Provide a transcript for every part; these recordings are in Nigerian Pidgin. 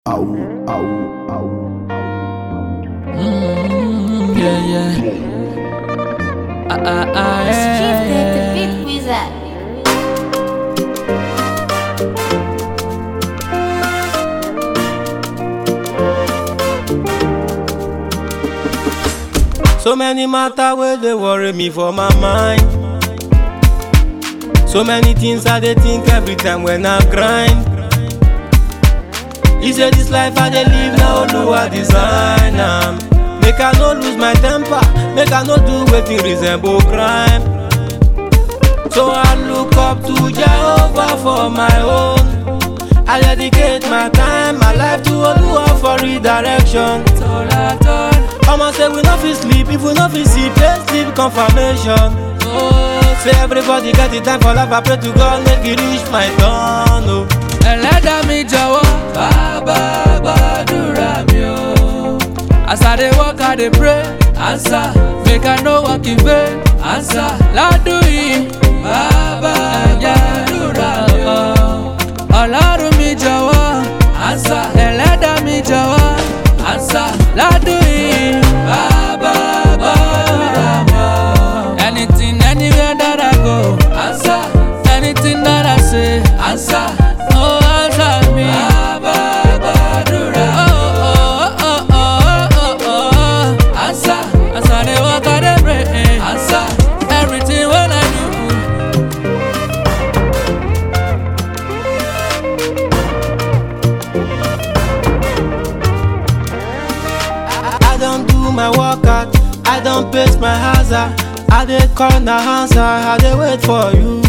Au, au, au. Yeah, yeah. Shifted the beat wizard. So many matter where they worry me for my mind. So many things I they think every time when I grind. You say this life I they live now, no I design am. Make I no lose my temper, make I no do wetin resemble crime. So I look up to Jehovah for my own. I dedicate my time, my life to Oluwa for redirection. I'ma say we no fit sleep, if we no fit see, please sleep confirmation. Oh, say everybody get the time for life, I pray to God make it reach my turn. Oh, Ẹlẹ́dàá mi jọ̀wọ́ bàbá gbàdúrà mi o. As I dey work, I dey pray, answer. Make I no work in vain, answer. Ládùn yìí, bàbá gbàdúrà mi o. Ọlọ́run mi jọ̀wọ́, answer. Ẹlẹ́dàá mi jọ̀wọ́, answer. Ládùn yìí, bàbá gbàdúrà mi o. Anything, anywhere that I go, answer. Anything that I say, answer. Oh, answer me. Bàbá gbàdúrà. Answer. As I dey walk, I dey pray. Answer. Everything when I do. I don't do my workout, I don't pace my hazard. I dey call na answer, I dey wait for you.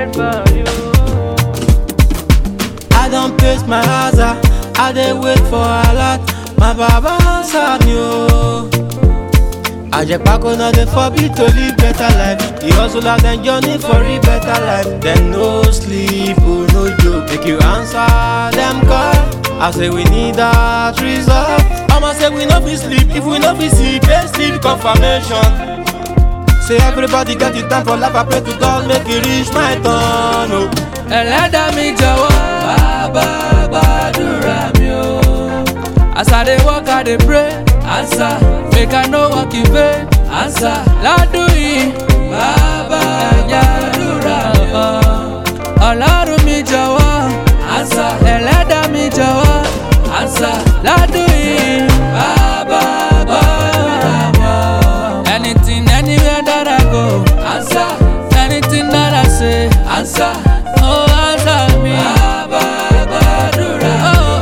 I don't pace my hazard, I dey wait for alert. My baba answer me o. Ajepako no dey forbid to live better life. The hustle dem journey for a better life. Dem no sleep, oh no joke. Make you answer dem call. I say we need that result. I'ma say we no fit sleep, if we no fit see, pay sleep confirmation. Say everybody get the time for life, I pray to God make it reach my turn. Oh. Ẹlẹ́dàá mi jọ̀wọ́ bàbá gbàdúrà mi o. As I dey work, I dey pray, answer. Make I no work in vain, answer. Ládùn yìí, bàbá gbàdúrà mi o. Ọlọ́run mi jọ̀wọ́, answer. Ẹlẹ́dàá mi jọ̀wọ́, answer. Ládùn yìí, bàbá gbàdúrà mi o. Anything, anywhere that I go, answer. Anything that I say, answer. Oh, answer me. Bàbá gbàdúrà.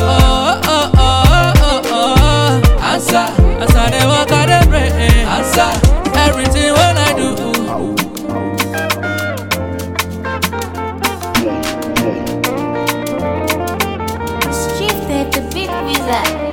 Answer. As I dey walk, I dey pray. Answer. Everything when I do. Shifted the beat wizard.